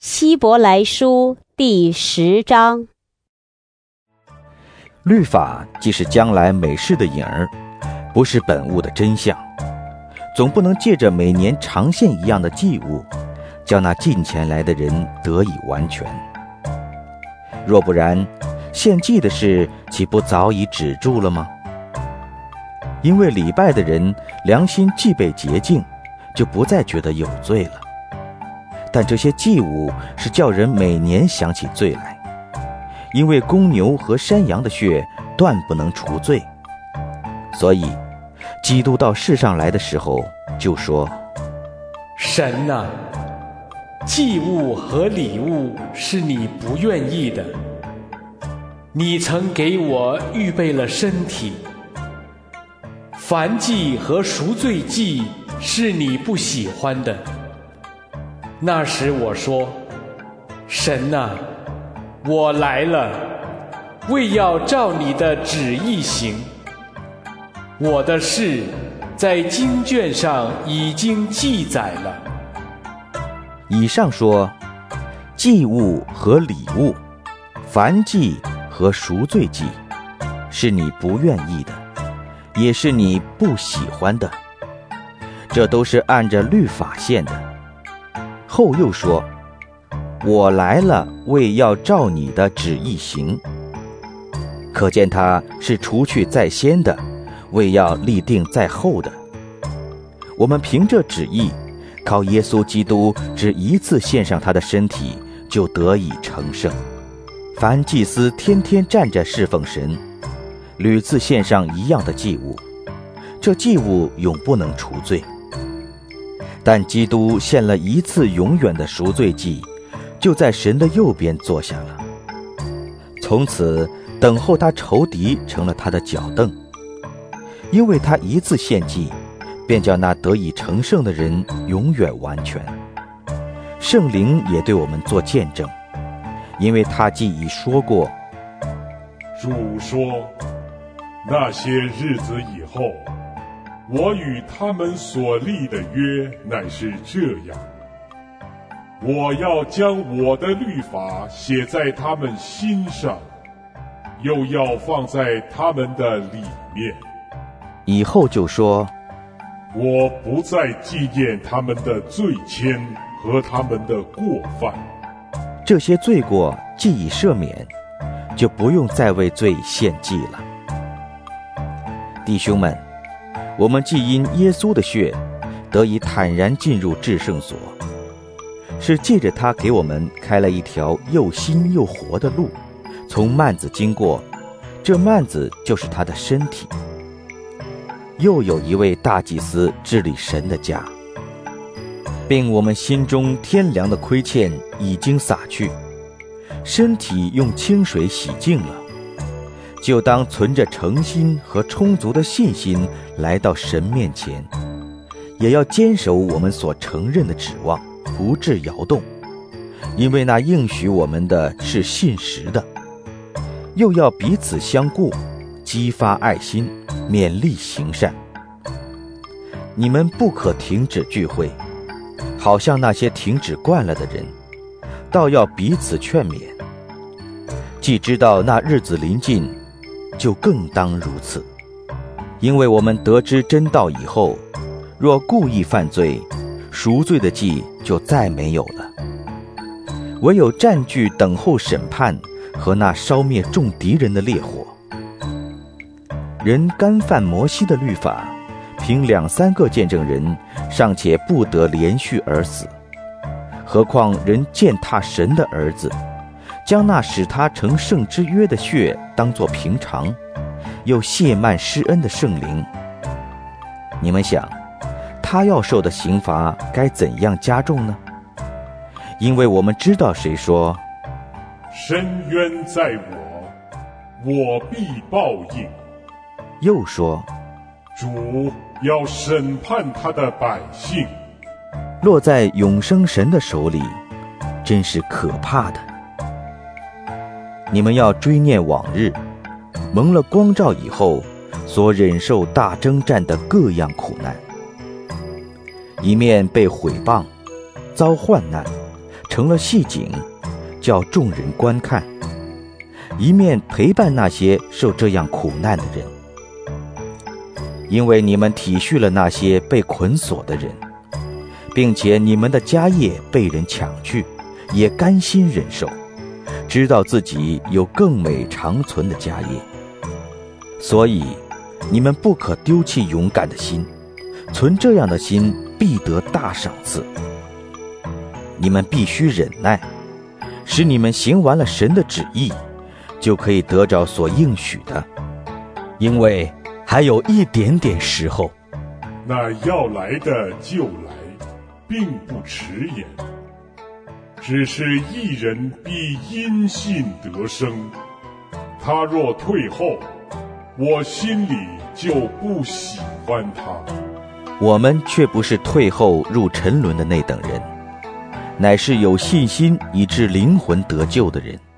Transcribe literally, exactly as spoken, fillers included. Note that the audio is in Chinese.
希伯来书第十章。 律法既是将来美事的影儿，不是本物的真相，总不能借着每年长献一样的祭物，叫那近前来的人得以完全。若不然，献祭的事岂不早已止住了吗？因为礼拜的人良心既被洁净，就不再觉得有罪了。但这些祭物是叫人每年想起罪来，因为公牛和山羊的血断不能除罪。所以基督到世上来的时候就说： 神啊，祭物和礼物是你不愿意的，你曾给我预备了身体。燔祭和赎罪祭是你不喜欢的。那时我说：神啊，我来了，为要照你的旨意行。我的事在经卷上已经记载了。 以上说，祭物和礼物，燔祭和赎罪祭，是你不愿意的，也是你不喜欢的，这都是按着律法献的。后又说：我来了，为要照你的旨意行。可见他是除去在先的，为要立定在后的。我们凭着旨意，靠耶稣基督只一次献上他的身体，就得以成圣。凡祭司天天站着侍奉神，屡次献上一样的祭物，这祭物永不能除罪。但基督献了一次永远的赎罪祭，就在神的右边坐下了。从此等候他仇敌成了他的脚凳，因为他一次献祭，便叫那得以成圣的人永远完全。圣灵也对我们做见证，因为他既已说过： 主说，那些日子以后，我与他们所立的约乃是这样，我要将我的律法写在他们心上，又要放在他们的里面。 以后就说： 我不再纪念他们的罪愆和他们的过犯。 这些罪过既已赦免，就不用再为罪献祭了。弟兄们，我们既因耶稣的血得以坦然进入至圣所，是借着他给我们开了一条又新又活的路，从幔子经过，这幔子就是他的身体。又有一位大祭司治理神的家，并我们心中天良的亏欠已经洒去，身体用清水洗净了，就当存着诚心和充足的信心来到神面前，也要坚守我们所承认的指望，不致摇动，因为那应许我们的是信实的。又要彼此相顾，激发爱心，勉励行善。你们不可停止聚会，好像那些停止惯了的人，倒要彼此劝勉。既知道那日子临近，就更当如此。因为我们得知真道以后，若故意犯罪，赎罪的祭就再没有了，唯有占据等候审判和那烧灭众敌人的烈火。人干犯摩西的律法，凭两三个见证人尚且不得连续而死，何况人践踏神的儿子，将那使他成圣之约的血当作平常，又亵慢施恩的圣灵。你们想，他要受的刑罚该怎样加重呢？因为我们知道谁说： 深渊在我，我必报应。 又说： 主要审判他的百姓。 落在永生神的手里，真是可怕的。你们要追念往日，蒙了光照以后所忍受大征战的各样苦难，一面被毁谤，遭患难， 成了戏景，叫众人观看，一面陪伴那些受这样苦难的人。因为你们体恤了那些被捆锁的人，并且你们的家业被人抢去，也甘心忍受，知道自己有更美长存的家业。所以你们不可丢弃勇敢的心，存这样的心必得大赏赐。你们必须忍耐，使你们行完了神的旨意，就可以得着所应许的。因为还有一点点时候， 那要来的就来，并不迟延。只是一人必因信得生，他若退后，我心里就不喜欢他。 我们却不是退后入沉沦的那等人，乃是有信心以致灵魂得救的人。